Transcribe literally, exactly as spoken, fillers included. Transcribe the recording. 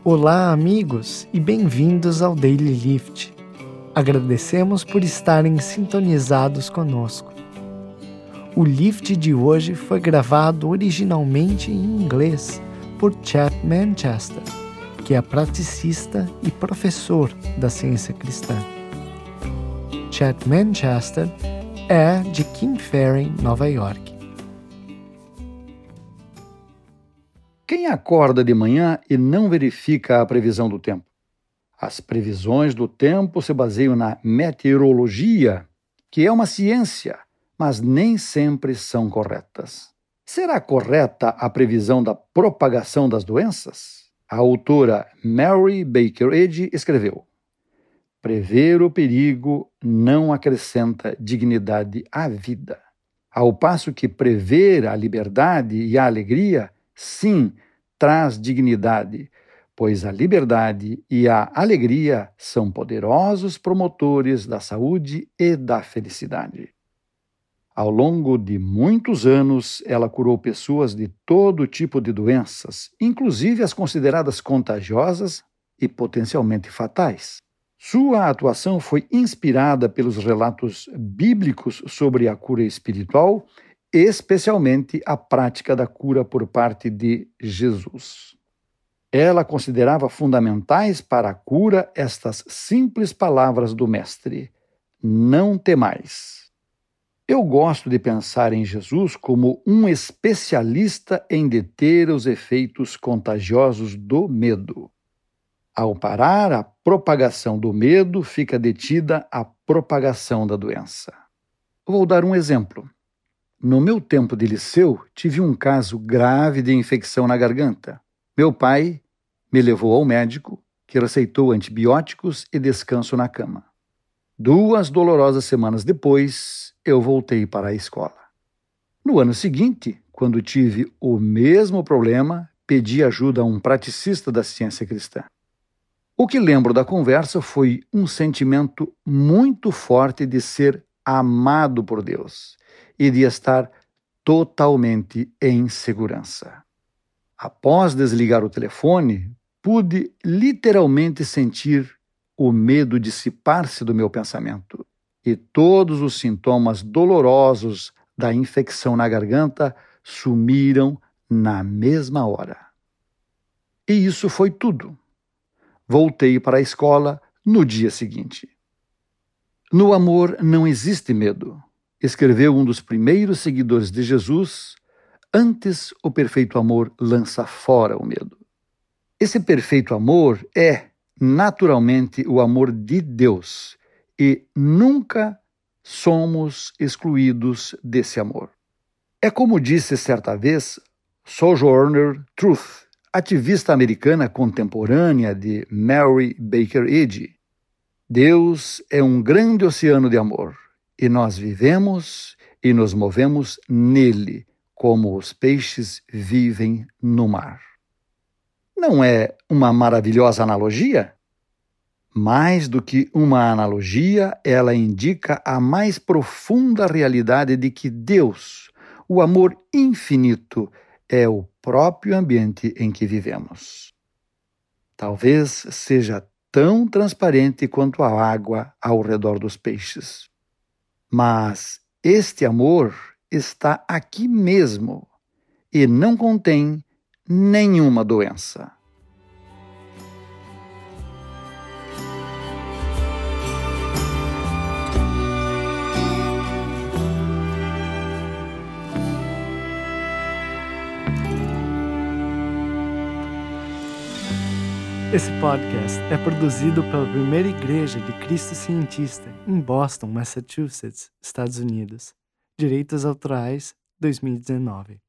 Olá, amigos, e bem-vindos ao Daily Lift. Agradecemos por estarem sintonizados conosco. O Lift de hoje foi gravado originalmente em inglês por Chad Manchester, que é praticista e professor da ciência cristã. Chad Manchester é de King Ferry, Nova York. Quem acorda de manhã e não verifica a previsão do tempo? As previsões do tempo se baseiam na meteorologia, que é uma ciência, mas nem sempre são corretas. Será correta a previsão da propagação das doenças? A autora Mary Baker Eddy escreveu: prever o perigo não acrescenta dignidade à vida, ao passo que prever a liberdade e a alegria, sim, traz dignidade, pois a liberdade e a alegria são poderosos promotores da saúde e da felicidade. Ao longo de muitos anos, ela curou pessoas de todo tipo de doenças, inclusive as consideradas contagiosas e potencialmente fatais. Sua atuação foi inspirada pelos relatos bíblicos sobre a cura espiritual, especialmente a prática da cura por parte de Jesus. Ela considerava fundamentais para a cura estas simples palavras do Mestre: não temais. Eu gosto de pensar em Jesus como um especialista em deter os efeitos contagiosos do medo. Ao parar a propagação do medo, fica detida a propagação da doença. Vou dar um exemplo. No meu tempo de liceu, tive um caso grave de infecção na garganta. Meu pai me levou ao médico, que receitou antibióticos e descanso na cama. Duas dolorosas semanas depois, eu voltei para a escola. No ano seguinte, quando tive o mesmo problema, pedi ajuda a um praticista da ciência cristã. O que lembro da conversa foi um sentimento muito forte de ser amado por Deus e de estar totalmente em segurança. Após desligar o telefone, pude literalmente sentir o medo dissipar-se do meu pensamento e todos os sintomas dolorosos da infecção na garganta sumiram na mesma hora. E isso foi tudo. Voltei para a escola no dia seguinte. No amor não existe medo, escreveu um dos primeiros seguidores de Jesus. Antes, o perfeito amor lança fora o medo. Esse perfeito amor é, naturalmente, o amor de Deus, e nunca somos excluídos desse amor. É como disse certa vez Sojourner Truth, ativista americana contemporânea de Mary Baker Eddy: Deus é um grande oceano de amor, e nós vivemos e nos movemos nele, como os peixes vivem no mar. Não é uma maravilhosa analogia? Mais do que uma analogia, ela indica a mais profunda realidade de que Deus, o amor infinito, é o próprio ambiente em que vivemos. Talvez seja tão transparente quanto a água ao redor dos peixes. Mas este amor está aqui mesmo e não contém nenhuma doença. Esse podcast é produzido pela Primeira Igreja de Cristo Cientista em Boston, Massachusetts, Estados Unidos. Direitos autorais dois mil e dezenove.